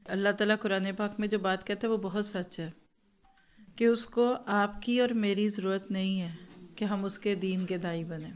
اللہ تعالیٰ قرآن پاک میں جو بات کہتا ہے وہ بہت سچ ہے کہ اس کو آپ کی اور میری ضرورت نہیں ہے کہ ہم اس کے دین کے داعی بنیں۔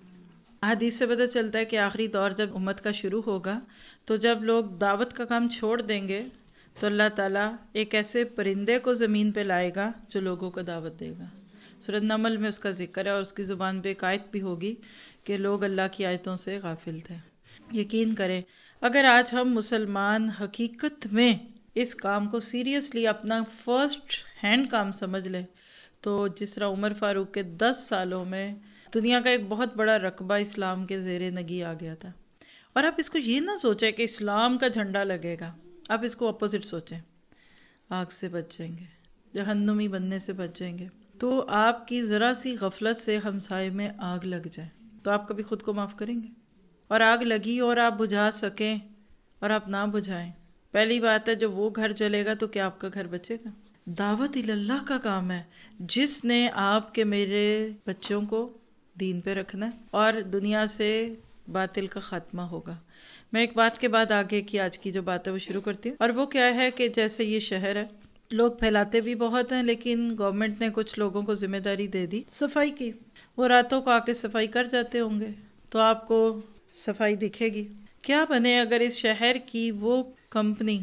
حدیث سے پتہ چلتا ہے کہ آخری دور جب امت کا شروع ہوگا تو جب لوگ دعوت کا کام چھوڑ دیں گے تو اللہ تعالیٰ ایک ایسے پرندے کو زمین پہ لائے گا جو لوگوں کو دعوت دے گا۔ سورۃ نمل میں اس کا ذکر ہے اور اس کی زبان پہ ایک آیت بھی ہوگی کہ لوگ اللہ کی آیتوں سے غافل تھے۔ یقین کریں اگر آج ہم مسلمان حقیقت میں اس کام کو سیریسلی اپنا فرسٹ ہینڈ کام سمجھ لے تو جس طرح عمر فاروق کے 10 سالوں میں دنیا کا ایک بہت بڑا رقبہ اسلام کے زیر نگی آ گیا تھا۔ اور آپ اس کو یہ نہ سوچیں کہ اسلام کا جھنڈا لگے گا، آپ اس کو اپوزٹ سوچیں، آگ سے بچ جائیں گے، جہنمی بننے سے بچ جائیں گے۔ تو آپ کی ذرا سی غفلت سے ہمسائے میں آگ لگ جائے تو آپ کبھی خود کو معاف کریں گے؟ اور آگ لگی اور آپ بجھا سکیں اور آپ نہ بجھائیں، پہلی بات ہے جو وہ گھر جلے گا تو کیا آپ کا گھر بچے گا؟ دعوت اللہ کا کام ہے جس نے آپ کے میرے بچوں کو دین پہ رکھنا ہے اور دنیا سے باطل کا خاتمہ ہوگا۔ میں ایک بات کے بعد آگے کی آج کی جو بات ہے وہ شروع کرتی ہوں، اور وہ کیا ہے کہ جیسے یہ شہر ہے، لوگ پھیلاتے بھی بہت ہیں لیکن گورنمنٹ نے کچھ لوگوں کو ذمہ داری دے دی صفائی کی، وہ راتوں کو آ کے صفائی کر جاتے ہوں گے تو آپ کو صفائی دکھے گی۔ کیا بنے اگر اس شہر کی وہ کمپنی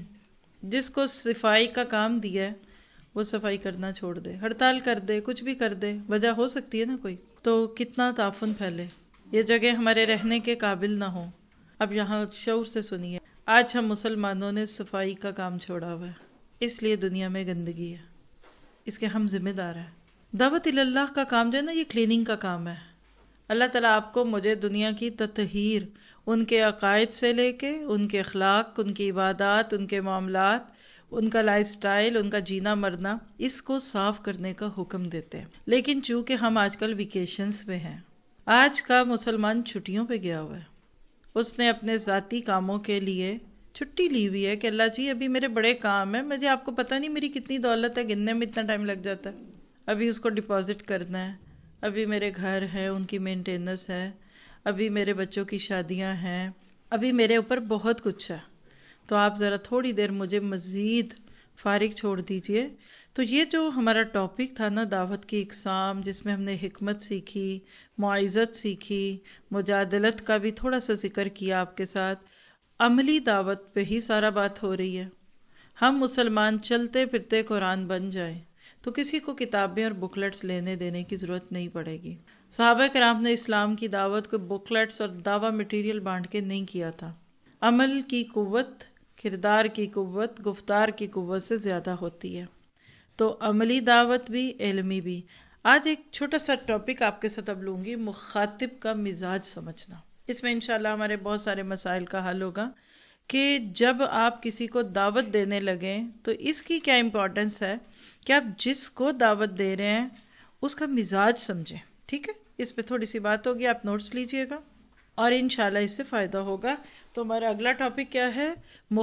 جس کو صفائی کا کام دیا ہے وہ صفائی کرنا چھوڑ دے، ہڑتال کر دے، کچھ بھی کر دے، وجہ ہو سکتی ہے نا کوئی، تو کتنا تعفن پھیلے، یہ جگہ ہمارے رہنے کے قابل نہ ہو۔ اب یہاں شعور سے سنیے، آج ہم مسلمانوں نے صفائی کا کام چھوڑا ہوا ہے، اس لیے دنیا میں گندگی ہے، اس کے ہم ذمہ دار ہیں۔ دعوت اللہ کا کام جو ہے نا یہ کلیننگ کا کام ہے۔ اللہ تعالیٰ آپ کو مجھے دنیا کی تطہیر، ان کے عقائد سے لے کے ان کے اخلاق، ان کی عبادات، ان کے معاملات، ان کا لائف سٹائل، ان کا جینا مرنا، اس کو صاف کرنے کا حکم دیتے ہیں۔ لیکن چونکہ ہم آج کل ویکیشنز پہ ہیں، آج کا مسلمان چھٹیوں پہ گیا ہوا ہے، اس نے اپنے ذاتی کاموں کے لیے چھٹی لی ہوئی ہے کہ اللہ جی ابھی میرے بڑے کام ہیں، مجھے آپ کو پتہ نہیں میری کتنی دولت ہے، گننے میں اتنا ٹائم لگ جاتا ہے، ابھی اس کو ڈپازٹ کرنا ہے، ابھی میرے گھر ہے ان کی مینٹیننس ہے، ابھی میرے بچوں کی شادیاں ہیں، ابھی میرے اوپر بہت کچھ ہے، تو آپ ذرا تھوڑی دیر مجھے مزید فارغ چھوڑ دیجئے۔ تو یہ جو ہمارا ٹاپک تھا نا دعوت کی اقسام، جس میں ہم نے حکمت سیکھی، معزت سیکھی، مجادلت کا بھی تھوڑا سا ذکر کیا آپ کے ساتھ، عملی دعوت پہ ہی سارا بات ہو رہی ہے۔ ہم مسلمان چلتے پھرتے قرآن بن جائیں تو کسی کو کتابیں اور بکلیٹس لینے دینے کی ضرورت نہیں پڑے گی۔ صحابہ کرام نے اسلام کی دعوت کو بکلیٹس اور دعوی مٹیریل بانٹ کے نہیں کیا تھا۔ عمل کی قوت، کردار کی قوت، گفتار کی قوت سے زیادہ ہوتی ہے، تو عملی دعوت بھی، علمی بھی۔ آج ایک چھوٹا سا ٹاپک آپ کے ساتھ اب لوں گی، مخاطب کا مزاج سمجھنا۔ اس میں انشاءاللہ ہمارے بہت سارے مسائل کا حل ہوگا کہ جب آپ کسی کو دعوت دینے لگیں تو اس کی کیا امپورٹنس ہے کہ آپ جس کو دعوت دے رہے ہیں اس کا مزاج سمجھیں، ٹھیک ہے؟ اس پہ تھوڑی سی بات ہوگی، آپ نوٹس لیجئے گا اور انشاءاللہ اس سے فائدہ ہوگا۔ تو ہمارا اگلا ٹاپک کیا ہے؟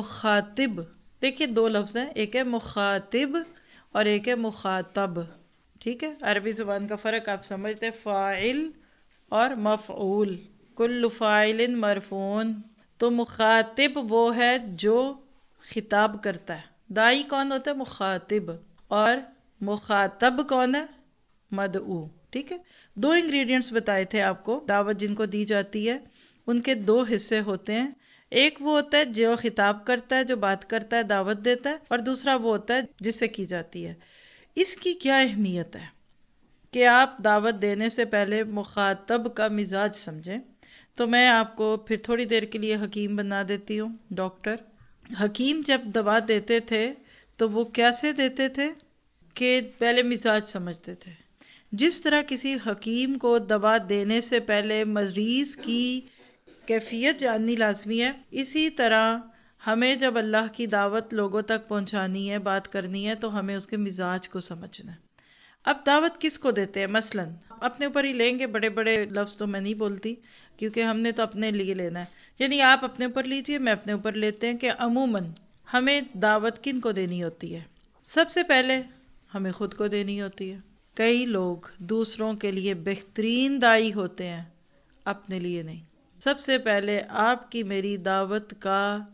مخاطب۔ دیکھیے دو لفظ ہیں، ایک ہے مخاطب اور ایک ہے مخاطب، ٹھیک ہے؟ عربی زبان کا فرق آپ سمجھتے ہیں، فاعل اور مفعول، کل فاعل مرفوع۔ تو مخاطب وہ ہے جو خطاب کرتا ہے، داعی کون ہوتا ہے؟ مخاطب۔ اور مخاطب کون ہے؟ مدعو، ٹھیک ہے؟ دو انگریڈینٹس بتائے تھے آپ کو، دعوت جن کو دی جاتی ہے ان کے دو حصے ہوتے ہیں، ایک وہ ہوتا ہے جو خطاب کرتا ہے، جو بات کرتا ہے، دعوت دیتا ہے، اور دوسرا وہ ہوتا ہے جس سے کی جاتی ہے۔ اس کی کیا اہمیت ہے کہ آپ دعوت دینے سے پہلے مخاطب کا مزاج سمجھیں؟ تو میں آپ کو پھر تھوڑی دیر کے لیے حکیم بنا دیتی ہوں، ڈاکٹر۔ حکیم جب دوا دیتے تھے تو وہ کیسے دیتے تھے کہ پہلے مزاج سمجھتے تھے۔ جس طرح کسی حکیم کو دوا دینے سے پہلے مریض کی کیفیت جاننی لازمی ہے، اسی طرح ہمیں جب اللہ کی دعوت لوگوں تک پہنچانی ہے، بات کرنی ہے، تو ہمیں اس کے مزاج کو سمجھنا ہے۔ اب دعوت کس کو دیتے ہیں؟ مثلاً اپنے اوپر ہی لیں گے، بڑے بڑے لفظ تو میں نہیں بولتی کیونکہ ہم نے تو اپنے لیے لینا ہے، یعنی آپ اپنے اوپر لیجئے، میں اپنے اوپر لیتے ہیں کہ عموماً ہمیں دعوت کن کو دینی ہوتی ہے؟ سب سے پہلے ہمیں خود کو دینی ہوتی ہے۔ کئی لوگ دوسروں کے لیے بہترین داعی ہوتے ہیں، اپنے لیے نہیں۔ سب سے پہلے آپ کی میری دعوت کا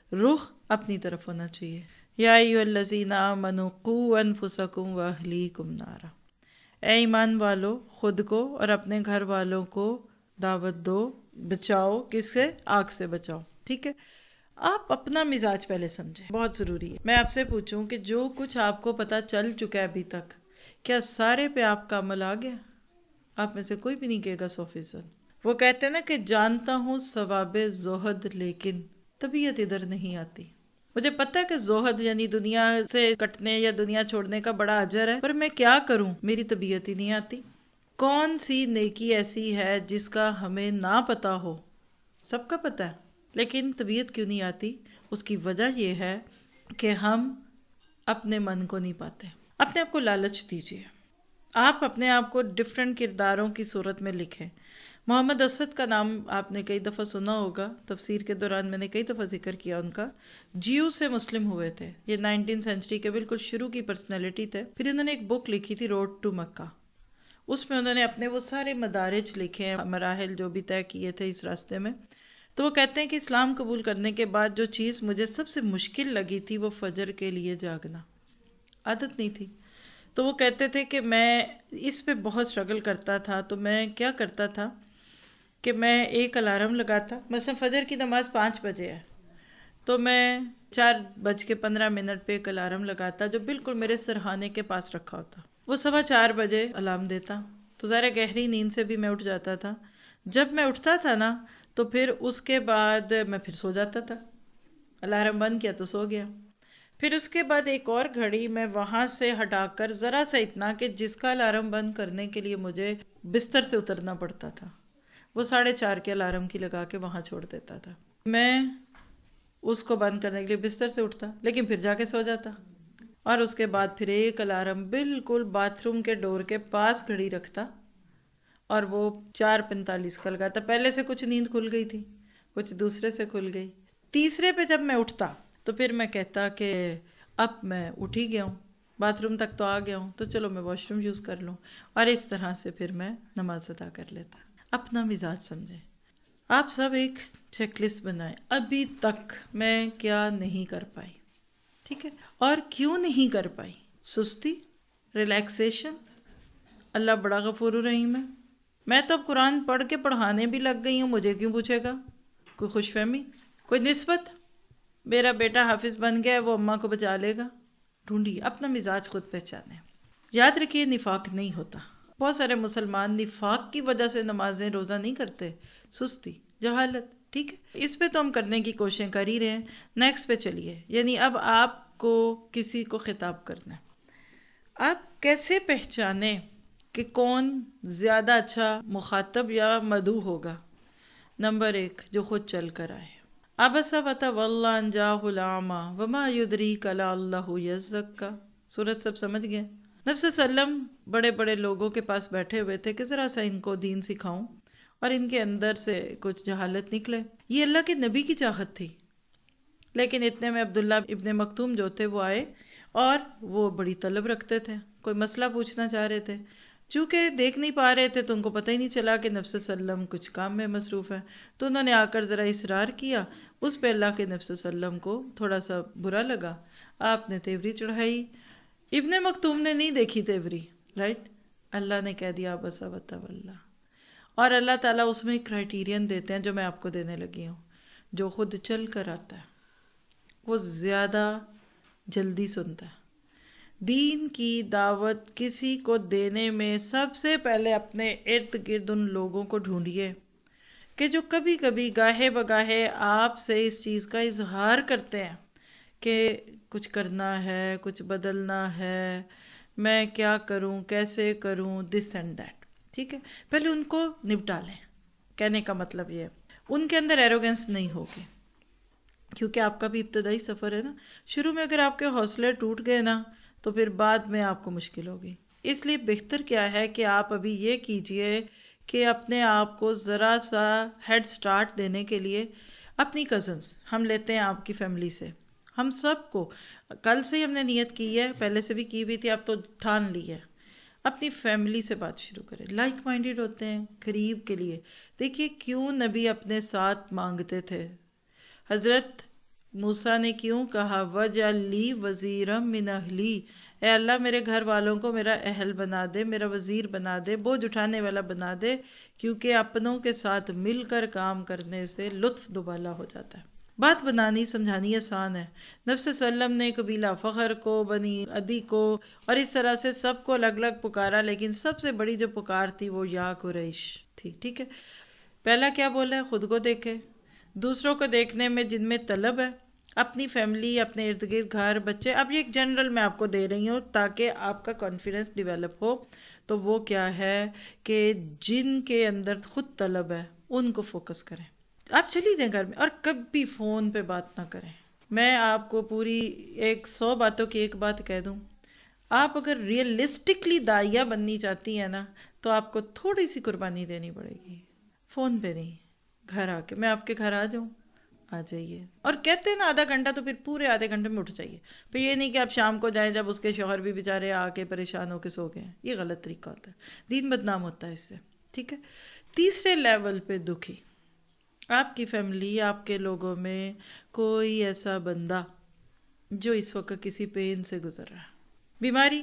رخ اپنی طرف ہونا چاہیے. یا ایھا الذین آمنوا قوا انفسکم واہلیکم نارا، اے ایمان والو خود کو اور اپنے گھر والوں کو دعوت دو، بچاؤ. کس سے؟ آگ سے بچاؤ. ٹھیک ہے، آپ اپنا مزاج پہلے سمجھیں، بہت ضروری ہے. میں آپ سے پوچھوں کہ جو کچھ آپ کو پتہ چل چکا ہے ابھی تک، کیا سارے پہ آپ کا عمل آ گیا؟ آپ میں سے کوئی بھی نہیں کہے گا 100%. وہ کہتے ہیں نا کہ جانتا ہوں ثواب زہد لیکن طبیعت ادھر نہیں آتی. مجھے پتہ ہے کہ زہد یعنی دنیا سے کٹنے یا دنیا چھوڑنے کا بڑا اجر ہے، پر میں کیا کروں، میری طبیعت ہی نہیں آتی. کون سی نیکی ایسی ہے جس کا ہمیں نہ پتہ ہو؟ سب کا پتہ ہے، لیکن طبیعت کیوں نہیں آتی؟ اس کی وجہ یہ ہے کہ ہم اپنے من کو نہیں پاتے. اپنے آپ کو لالچ دیجیے. آپ اپنے آپ کو ڈفرینٹ کرداروں کی صورت میں لکھیں. محمد اسد کا نام آپ نے کئی دفعہ سنا ہوگا، تفسیر کے دوران میں نے کئی دفعہ ذکر کیا ان کا. جیو سے مسلم ہوئے تھے، یہ 19 سینچری کے بالکل شروع کی پرسنالٹی تھے. پھر انہوں نے ایک بک لکھی تھی روڈ ٹو مکہ. اس میں انہوں نے اپنے وہ سارے مدارج لکھے ہیں، مراحل جو بھی طے کیے تھے اس راستے میں. تو وہ کہتے ہیں کہ اسلام قبول کرنے کے بعد جو چیز مجھے سب سے مشکل لگی تھی وہ فجر کے لیے جاگنا. عادت نہیں تھی. تو وہ کہتے تھے کہ میں اس پہ بہت اسٹرگل کرتا تھا. تو میں کیا کرتا تھا کہ میں ایک الارم لگاتا، مثلا فجر کی نماز 5 بجے ہے تو میں 4:15 پہ ایک الارم لگاتا جو بالکل میرے سرہانے کے پاس رکھا ہوتا. وہ 4:15 بجے الارم دیتا تو ذرا گہری نیند سے بھی میں اٹھ جاتا تھا. جب میں اٹھتا تھا نا تو پھر اس کے بعد میں پھر سو جاتا تھا. الارم بند کیا تو سو گیا. پھر اس کے بعد ایک اور گھڑی میں وہاں سے ہٹا کر ذرا سا اتنا کہ جس کا الارم بند کرنے کے لیے مجھے بستر سے اترنا پڑتا تھا، وہ 4:30 کے الارم کی لگا کے وہاں چھوڑ دیتا تھا. میں اس کو بند کرنے کے لیے بستر سے اٹھتا لیکن پھر جا کے سو جاتا. اور اس کے بعد پھر ایک الارم بالکل باتھ روم کے ڈور کے پاس گھڑی رکھتا اور وہ 4:45 کا لگاتا. پہلے سے کچھ نیند کھل گئی تھی، کچھ دوسرے سے کھل گئی. تیسرے پہ جب میں اٹھتا تو پھر میں کہتا کہ اب میں اٹھ ہی گیا ہوں، باتھ روم تک تو آ گیا ہوں، تو چلو میں واش روم یوز کر لوں. اور اس طرح سے پھر میں نماز ادا کر لیتا. اپنا مزاج سمجھیں. آپ سب ایک چیک لسٹ بنائیں، ابھی تک میں کیا نہیں کر پائی. ٹھیک ہے، اور کیوں نہیں کر پائی؟ سستی، ریلیکسیشن. اللہ بڑا غفور الرحیم ہے. میں تو اب قرآن پڑھ کے پڑھانے بھی لگ گئی ہوں، مجھے کیوں پوچھے گا؟ کوئی خوش فہمی، کوئی نسبت؟ میرا بیٹا حافظ بن گیا ہے، وہ اماں کو بچا لے گا. ڈھونڈیے اپنا مزاج، خود پہچانے. یاد رکھیے نفاق نہیں ہوتا. بہت سارے مسلمان نفاق کی وجہ سے نمازیں روزہ نہیں کرتے. سستی، جہالت. ٹھیک ہے، اس پہ تو ہم کرنے کی کوششیں کر ہی رہے ہیں. نیکسٹ پہ چلیے. یعنی اب آپ کو کسی کو خطاب کرنا ہے. آپ کیسے پہچانیں کہ کون زیادہ اچھا مخاطب یا مدعو ہوگا؟ نمبر 1، جو خود چل کر آئے. عبس وتولی ان جاءہ الاعمی وما یدریک لعلہ یزکی. سورت سب سمجھ گئے. نبی صلی اللہ علیہ وسلم بڑے بڑے لوگوں کے پاس بیٹھے ہوئے تھے کہ ذرا سا ان کو دین سکھاؤں اور ان کے اندر سے کچھ جہالت نکلے. یہ اللہ کے نبی کی چاہت تھی. لیکن اتنے میں عبداللہ ابن مکتوم جو تھے وہ آئے اور وہ بڑی طلب رکھتے تھے، کوئی مسئلہ پوچھنا چاہ رہے تھے. چونکہ دیکھ نہیں پا رہے تھے تو ان کو پتہ ہی نہیں چلا کہ نبی صلی اللہ علیہ وسلم کچھ کام میں مصروف ہے. تو انہوں نے آ کر ذرا اصرار کیا. اس پہ اللہ کے نبی صلی اللہ علیہ وسلم کو تھوڑا سا برا لگا. آپ نے تیوری چڑھائی. ابن مکتوم نے نہیں دیکھی تیوری، رائٹ. اللہ نے کہہ دیا بس وتولی. اور اللہ تعالیٰ اس میں ایک کرائٹیرین دیتے ہیں جو میں آپ کو دینے لگی ہوں. جو خود چل کر آتا ہے وہ زیادہ جلدی سنتا ہے. دین کی دعوت کسی کو دینے میں سب سے پہلے اپنے ارد گرد ان لوگوں کو ڈھونڈیے کہ جو کبھی کبھی گاہے بگاہے آپ سے اس چیز کا اظہار کرتے ہیں کہ کچھ کرنا ہے، کچھ بدلنا ہے، میں کیا کروں، کیسے کروں، دس اینڈ دیٹ. ٹھیک ہے، پہلے ان کو نپٹا لیں. کہنے کا مطلب یہ ہے ان کے اندر ایروگنس نہیں ہوگی، کیونکہ آپ کا بھی ابتدائی سفر ہے نا. شروع میں اگر آپ کے حوصلے ٹوٹ گئے نا تو پھر بعد میں آپ کو مشکل ہوگی. اس لیے بہتر کیا ہے کہ آپ ابھی یہ کیجئے کہ اپنے آپ کو ذرا سا ہیڈ سٹارٹ دینے کے لیے اپنی کزنس ہم لیتے ہیں آپ کی فیملی سے. ہم سب کو کل سے ہی ہم نے نیت کی ہے، پہلے سے بھی کی ہوئی تھی، اب تو ٹھان لی ہے. اپنی فیملی سے بات شروع کریں. لائک مائنڈیڈ ہوتے ہیں قریب کے لیے. دیکھیے کیوں نبی اپنے ساتھ مانگتے تھے. حضرت موسیٰ نے کیوں کہا وَجْعَلْ لِی وَزِیرًا مِّنْ أَہْلِی، اے اللہ میرے گھر والوں کو میرا اہل بنا دے، میرا وزیر بنا دے، بوجھ اٹھانے والا بنا دے، کیونکہ اپنوں کے ساتھ مل کر کام کرنے سے لطف دوبالا ہو جاتا ہے۔ بات بنانی سمجھانی آسان ہے۔ نبی صلی اللہ علیہ وسلم نے قبیلہ فخر کو، بنی عدی کو اور اس طرح سے سب کو الگ الگ پکارا، لیکن سب سے بڑی جو پکار تھی وہ یا قریش تھی، ٹھیک ہے۔ پہلا کیا بولا ہے؟ خود کو دیکھے، دوسروں کو دیکھنے میں جن میں طلب ہے، اپنی فیملی، اپنے ارد گرد گھر، بچے، اب یہ ایک جنرل میں آپ کو دے رہی ہوں تاکہ آپ کا کانفیڈنس ڈیولپ ہو۔ تو وہ کیا ہے کہ جن کے اندر خود طلب ہے ان کو فوکس کریں۔ آپ چلی جائیں گھر میں اور کبھی فون پہ بات نہ کریں۔ میں آپ کو پوری 100 باتوں کی ایک بات کہہ دوں، آپ اگر ریئلسٹکلی داعیہ بننی چاہتی ہیں نا تو آپ کو تھوڑی سی قربانی دینی پڑے گی۔ فون پہ نہیں، گھر آ کے، میں آپ کے گھر آ جاؤں، آ جائیے، اور کہتے ہیں نا آدھا گھنٹہ تو پھر پورے آدھے گھنٹے میں اٹھ جائیے۔ پھر یہ نہیں کہ آپ شام کو جائیں جب اس کے شوہر بھی بیچارے آ کے پریشان ہو کے سو گئے ہیں، یہ غلط طریقہ ہوتا ہے، دین بدنام ہوتا ہے اس سے، ٹھیک ہے۔ تیسرے لیول پہ دکھی، آپ کی فیملی، آپ کے لوگوں میں کوئی ایسا بندہ جو اس وقت کسی پین سے گزر رہا ہے، بیماری،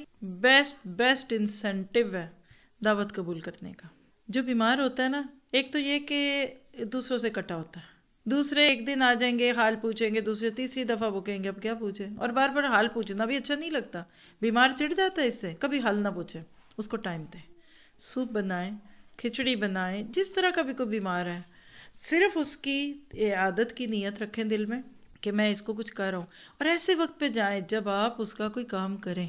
بیسٹ انسینٹیو ہے دعوت قبول کرنے کا۔ جو بیمار ہوتا ہے نا، ایک تو یہ کہ دوسروں سے کٹا ہوتا ہے، دوسرے ایک دن آ جائیں گے، حال پوچھیں گے، دوسرے تیسری دفعہ وہ کہیں گے اب کیا پوچھیں، اور بار بار حال پوچھنا بھی اچھا نہیں لگتا، بیمار چڑ جاتا ہے اس سے، کبھی حال نہ پوچھے، اس کو ٹائم دیں، سوپ بنائیں، کھچڑی بنائیں، جس طرح کا بھی کوئی بیمار ہے، صرف اس کی عادت کی نیت رکھیں دل میں کہ میں اس کو کچھ کر رہا ہوں، اور ایسے وقت پہ جائیں جب آپ اس کا کوئی کام کریں۔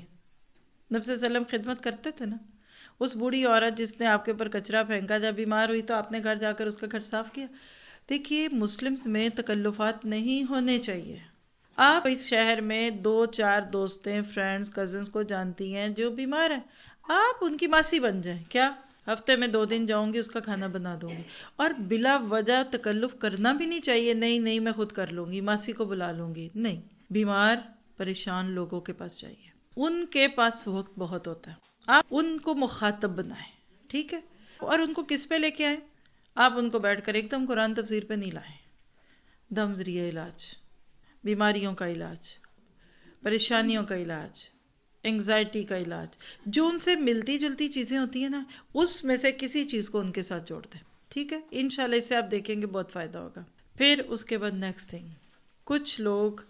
نبی صلی اللہ علیہ وسلم خدمت کرتے تھے نا، اس بوڑھی عورت جس نے آپ کے اوپر کچرا پھینکا، جب بیمار ہوئی تو آپ نے گھر جا کر اس کا گھر صاف کیا۔ دیکھیے مسلمز میں تکلفات نہیں ہونے چاہیے۔ آپ اس شہر میں 2-4 دوستیں، فرینڈز، کزنز کو جانتی ہیں جو بیمار ہیں، آپ ان کی ماسی بن جائیں، کیا ہفتے میں 2 دن جاؤں گی، اس کا کھانا بنا دوں گی، اور بلا وجہ تکلف کرنا بھی نہیں چاہیے، نہیں نہیں میں خود کر لوں گی، ماسی کو بلا لوں گی، نہیں، بیمار پریشان لوگوں کے پاس جائیے، ان کے پاس وقت بہت ہوتا ہے، آپ ان کو مخاطب بنائیں، ٹھیک ہے، اور ان کو کس پہ لے کے آئیں؟ آپ ان کو بیٹھ کر ایک دم قرآن تفسیر پہ نہیں لائیں، دم ذریعہ علاج، بیماریوں کا علاج، پریشانیوں کا علاج، انگزائٹی کا علاج، جو ان سے ملتی جلتی چیزیں ہوتی ہیں نا، اس میں سے کسی چیز کو ان کے ساتھ جوڑ دیں، ٹھیک ہے، انشاءاللہ اس سے آپ دیکھیں گے بہت فائدہ ہوگا۔ پھر اس کے بعد نیکسٹ تھنگ، کچھ لوگ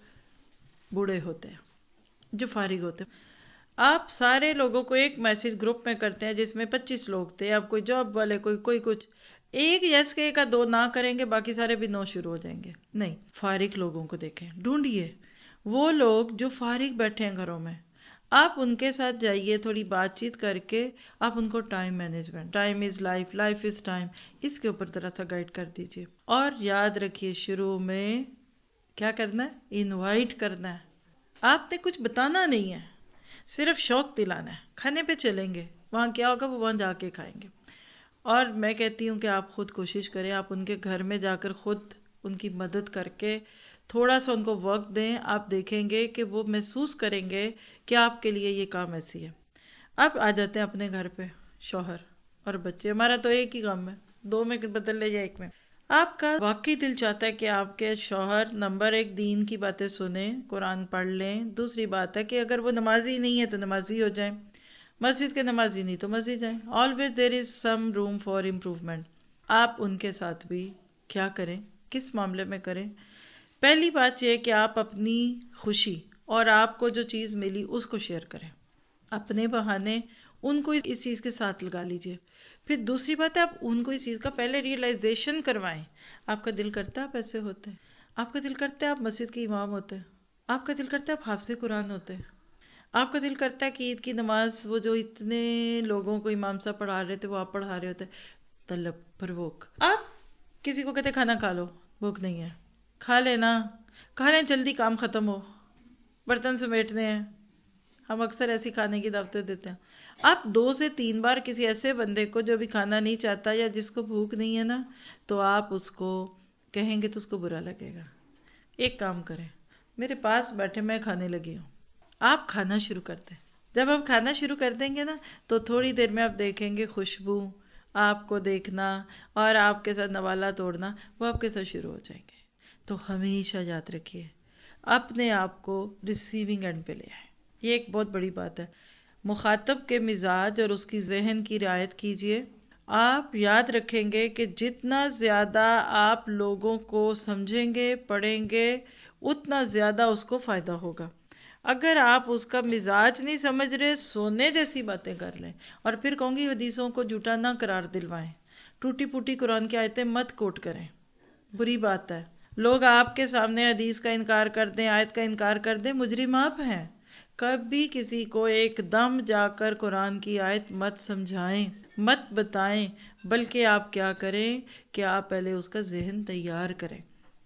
بوڑھے ہوتے ہیں جو فارغ ہوتے ہیں، آپ سارے لوگوں کو ایک میسج گروپ میں کرتے ہیں جس میں 25 لوگ تھے، اب کوئی جاب والے، کوئی کچھ، ایک یس کہے گا، 2 نہ کریں گے، باقی سارے بھی نو شروع ہو جائیں گے، نہیں، فارغ لوگوں کو دیکھیں، ڈھونڈیے وہ لوگ جو فارغ بیٹھے ہیں گھروں میں، آپ ان کے ساتھ جائیے، تھوڑی بات چیت کر کے آپ ان کو time management, time is life, life is time, اس کے اوپر ذرا سا گائیڈ کر دیجیے، اور یاد رکھیے شروع میں کیا کرنا ہے؟ انوائٹ کرنا ہے، آپ نے کچھ بتانا نہیں ہے، صرف شوق دلانا ہے، کھانے پہ چلیں گے، وہاں کیا ہوگا وہ وہاں جا کے کھائیں گے، اور میں کہتی ہوں کہ آپ خود کوشش کریں، آپ ان کے گھر میں جا کر خود ان کی مدد کر کے تھوڑا سا ان کو وقت دیں، آپ دیکھیں گے کہ وہ محسوس کریں گے کہ آپ کے لیے یہ کام ایسی ہے۔ اب آ جاتے ہیں اپنے گھر پہ، شوہر اور بچے، ہمارا تو ایک ہی کام ہے، 2 میں بدل لے یا 1 میں۔ آپ کا واقعی دل چاہتا ہے کہ آپ کے شوہر نمبر 1 دین کی باتیں سنیں، قرآن پڑھ لیں، دوسری بات ہے کہ اگر وہ نمازی نہیں ہے تو نمازی ہو جائیں، مسجد کے نمازی نہیں تو مسجد جائیں، always there is some room for improvement۔ آپ ان کے ساتھ بھی کیا کریں، کس معاملے میں کریں؟ پہلی بات یہ کہ آپ اپنی خوشی اور آپ کو جو چیز ملی اس کو شیئر کریں، اپنے بہانے ان کو اس چیز کے ساتھ لگا لیجئے۔ پھر دوسری بات ہے آپ ان کو اس چیز کا پہلے ریئلائزیشن کروائیں، آپ کا دل کرتا ہے آپ ایسے ہوتے ہیں، آپ کا دل کرتا ہے آپ مسجد کے امام ہوتے ہیں، آپ کا دل کرتا ہے آپ حافظ قرآن ہوتے ہیں، آپ کا دل کرتا ہے کہ عید کی نماز وہ جو اتنے لوگوں کو امام صاحب پڑھا رہے تھے وہ آپ پڑھا رہے ہوتے، طلب پروک، آپ کسی کو کہتے کھانا کھا لو، بھوک نہیں ہے، کھا لینا، کھا لیں جلدی کام ختم ہو، برتن سمیٹنے ہیں، ہم اکثر ایسی کھانے کی دعوتیں دیتے ہیں۔ آپ 2 سے 3 بار کسی ایسے بندے کو جو بھی کھانا نہیں چاہتا یا جس کو بھوک نہیں ہے نا، تو آپ اس کو کہیں گے تو اس کو برا لگے گا۔ ایک کام کریں، میرے پاس بیٹھے میں کھانے لگی ہوں، آپ کھانا شروع کر دیں، جب آپ کھانا شروع کر دیں گے نا تو تھوڑی دیر میں آپ دیکھیں گے خوشبو، آپ کو دیکھنا اور آپ کے ساتھ نوالا توڑنا وہ آپ کے ساتھ شروع ہو جائیں گے۔ تو ہمیشہ یاد رکھیے اپنے آپ کو ریسیونگ اینڈ پہ لے آئیں. یہ ایک بہت بڑی بات ہے. مخاطب کے مزاج اور اس کی ذہن کی رعایت کیجیے. آپ یاد رکھیں گے کہ جتنا زیادہ آپ لوگوں کو سمجھیں گے پڑھیں گے اتنا زیادہ اس کو فائدہ ہوگا. اگر آپ اس کا مزاج نہیں سمجھ رہے، سونے جیسی باتیں کر لیں. اور پھر کہوں گی حدیثوں کو جھوٹا نہ قرار دلوائیں، ٹوٹی پھوٹی قرآن کی آیتیں مت کوٹ کریں، بری بات ہے. لوگ آپ کے سامنے حدیث کا انکار کر دیں، آیت کا انکار کر دیں، مجرم آپ ہیں. کبھی کسی کو ایک دم جا کر قرآن کی آیت مت سمجھائیں، مت بتائیں، بلکہ آپ کیا کریں کہ آپ پہلے اس کا ذہن تیار کریں،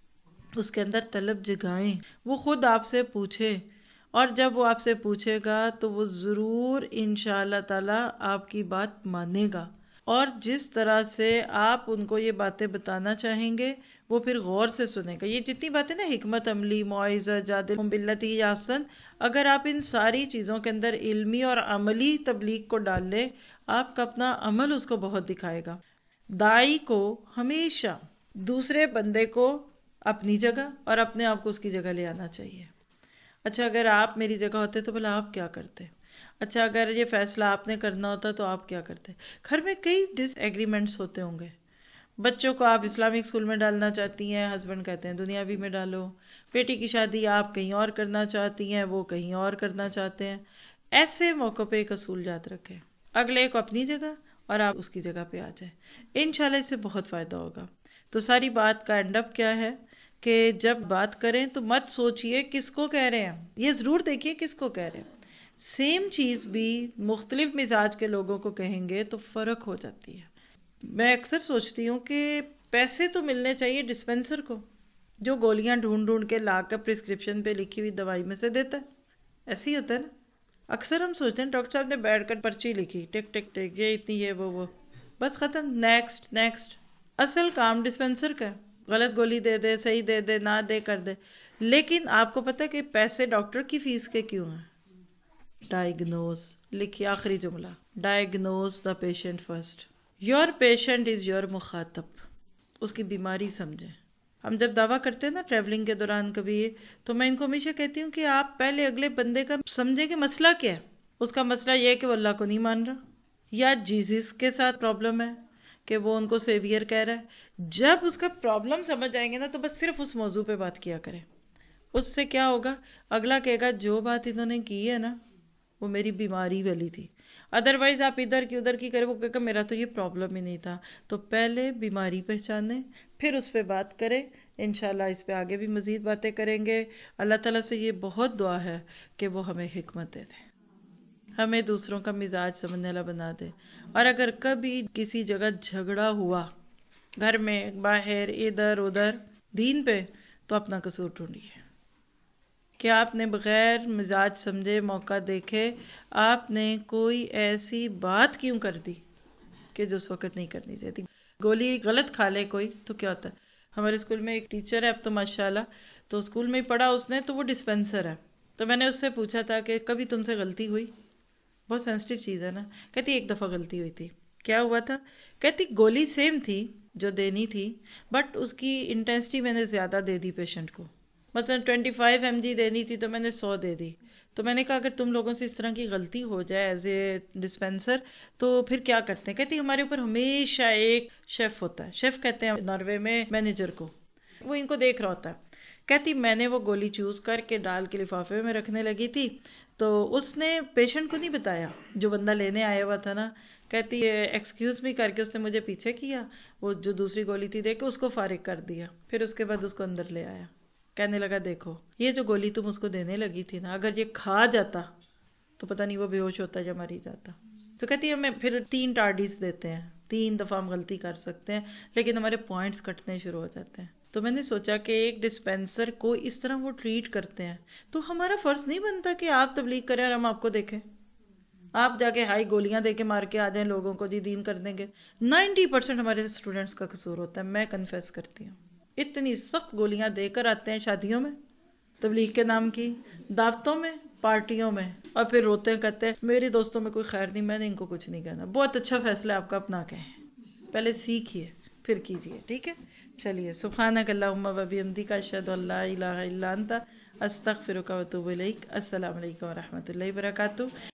اس کے اندر طلب جگائیں، وہ خود آپ سے پوچھے. اور جب وہ آپ سے پوچھے گا تو وہ ضرور انشاءاللہ تعالی آپ کی بات مانے گا. اور جس طرح سے آپ ان کو یہ باتیں بتانا چاہیں گے وہ پھر غور سے سنے گا. یہ جتنی باتیں نا، حکمت عملی، موعظہ، جادلہم باللتی ہی احسن، اگر آپ ان ساری چیزوں کے اندر علمی اور عملی تبلیغ کو ڈال لیں، آپ کا اپنا عمل اس کو بہت دکھائے گا. داعی کو ہمیشہ دوسرے بندے کو اپنی جگہ اور اپنے آپ کو اس کی جگہ لے آنا چاہیے. اچھا اگر آپ میری جگہ ہوتے تو بھلا آپ کیا کرتے؟ اچھا اگر یہ فیصلہ آپ نے کرنا ہوتا تو آپ کیا کرتے؟ گھر میں کئی ڈس ایگریمنٹس ہوتے ہوں گے. بچوں کو آپ اسلامک اسکول میں ڈالنا چاہتی ہیں، ہسبینڈ کہتے ہیں دنیاوی میں ڈالو. بیٹی کی شادی آپ کہیں اور کرنا چاہتی ہیں، وہ کہیں اور کرنا چاہتے ہیں. ایسے موقع پہ ایک اصول یاد رکھیں، اگلے کو اپنی جگہ اور آپ اس کی جگہ پہ آ جائیں. انشاءاللہ اس سے بہت فائدہ ہوگا. تو ساری بات کا اینڈ اپ کیا ہے کہ جب بات کریں تو مت سوچئے کس کو کہہ رہے ہیں، یہ ضرور دیکھیے کس کو کہہ رہے ہیں. سیم چیز بھی مختلف مزاج کے لوگوں کو کہیں گے تو فرق ہو جاتی ہے. میں اکثر سوچتی ہوں کہ پیسے تو ملنے چاہیے ڈسپینسر کو، جو گولیاں ڈھونڈ ڈھونڈ کے لا کر پرسکرپشن پہ لکھی ہوئی دوائی میں سے دیتا ہے. ایسے ہی ہوتا ہے نا. اکثر ہم سوچتے ہیں ڈاکٹر صاحب نے بیٹھ کر پرچی لکھی، ٹک ٹک ٹک، یہ اتنی، یہ وہ، بس ختم، نیکسٹ نیکسٹ. اصل کام ڈسپینسر کا ہے. غلط گولی دے دے، صحیح دے دے، نہ دے کر دے. لیکن آپ کو پتہ ہے کہ پیسے ڈاکٹر کی فیس کے کیوں ہیں؟ ڈائگنوز. لکھیے آخری جملہ، diagnose the patient first. Your patient is your مخاطب. اس کی بیماری سمجھیں. ہم جب دعویٰ کرتے ہیں نا ٹریولنگ کے دوران کبھی، تو میں ان کو ہمیشہ کہتی ہوں کہ آپ پہلے اگلے بندے کا سمجھیں کہ مسئلہ کیا ہے. اس کا مسئلہ یہ ہے کہ وہ اللہ کو نہیں مان رہا، یا جیزس کے ساتھ پرابلم ہے کہ وہ ان کو سیویئر کہہ رہا ہے. جب اس کا پرابلم سمجھ آئیں گے نا تو بس صرف اس موضوع پہ بات کیا کریں. اس سے کیا ہوگا، اگلا کہے گا جو بات انہوں نے کی ہے نا وہ میری بیماری والی تھی. ادروائز آپ ادھر کی ادھر کی کریں، وہ کہے گا میرا تو یہ پرابلم ہی نہیں تھا. تو پہلے بیماری پہچانیں، پھر اس پہ بات کریں. انشاءاللہ اس پہ آگے بھی مزید باتیں کریں گے. اللہ تعالیٰ سے یہ بہت دعا ہے کہ وہ ہمیں حکمت دے دے، ہمیں دوسروں کا مزاج سمجھنے والا بنا دے. اور اگر کبھی کسی جگہ جھگڑا ہوا، گھر میں، باہر، ادھر ادھر، دین پہ، تو اپنا قصور ڈھونڈیے کہ آپ نے بغیر مزاج سمجھے، موقع دیکھے، آپ نے کوئی ایسی بات کیوں کر دی کہ جو اس وقت نہیں کرنی چاہیے تھی. گولی غلط کھا لے کوئی تو کیا ہوتا ہے. ہمارے اسکول میں ایک ٹیچر ہے، اب تو ماشاءاللہ، تو اسکول میں ہی پڑھا اس نے، تو وہ ڈسپینسر ہے. تو میں نے اس سے پوچھا تھا کہ کبھی تم سے غلطی ہوئی؟ بہت سینسٹیو چیز ہے نا. کہتی ایک دفعہ غلطی ہوئی تھی. کیا ہوا تھا؟ کہتی گولی سیم تھی جو دینی تھی، بٹ اس کی انٹینسٹی میں نے زیادہ دے دی پیشنٹ کو. مثلا 25 mg دینی تھی تو میں نے 100 دے دی. تو میں نے کہا اگر تم لوگوں سے اس طرح کی غلطی ہو جائے ایز اے ڈسپینسر تو پھر کیا کرتے ہیں؟ کہتی ہمارے اوپر ہمیشہ ایک شیف ہوتا ہے. شیف کہتے ہیں ناروے میں مینیجر کو، وہ ان کو دیکھ رہا ہوتا ہے. کہتی میں نے وہ گولی چوز کر کے ڈال کے لفافے میں رکھنے لگی تھی، تو اس نے پیشنٹ کو نہیں بتایا، جو بندہ لینے آیا ہوا تھا نا. کہتی ایکسکیوز می کر کے اس نے مجھے پیچھے کیا، وہ جو دوسری گولی تھی دے کے اس کو فارغ کر دیا. پھر اس کے بعد اس کو اندر لے آیا، کہنے لگا دیکھو یہ جو گولی تم اس کو دینے لگی تھی نا، اگر یہ کھا جاتا تو پتہ نہیں وہ بے ہوش ہوتا یا مر ہی جاتا. تو کہتی ہے ہمیں پھر 3 ٹارڈیز دیتے ہیں، 3 دفعہ ہم غلطی کر سکتے ہیں، لیکن ہمارے پوائنٹس کٹنے شروع ہو جاتے ہیں. تو میں نے سوچا کہ ایک ڈسپینسر کو اس طرح وہ ٹریٹ کرتے ہیں، تو ہمارا فرض نہیں بنتا کہ آپ تبلیغ کریں اور ہم آپ کو دیکھیں. آپ جا کے ہائی گولیاں دے کے مار کے آ جائیں لوگوں کو، جی دین کر دیں گے. 90% ہمارے اسٹوڈنٹس کا قصور ہوتا ہے، میں کنفیس کرتی ہوں. اتنی سخت گولیاں دے کر آتے ہیں شادیوں میں، تبلیغ کے نام کی، دعوتوں میں، پارٹیوں میں، اور پھر روتے ہیں، کہتے ہیں میری دوستوں میں کوئی خیر نہیں، میں نے ان کو کچھ نہیں کہنا. بہت اچھا فیصلہ آپ کا، اپنا کہیں، پہلے سیکھیے پھر کیجیے. ٹھیک ہے، چلیے. سبحانک اللہم و بحمدک، اشہد ان لا الہ الا انت، استغفرک و اتوب الیک۔ السلام علیکم ورحمۃ اللہ وبرکاتہ۔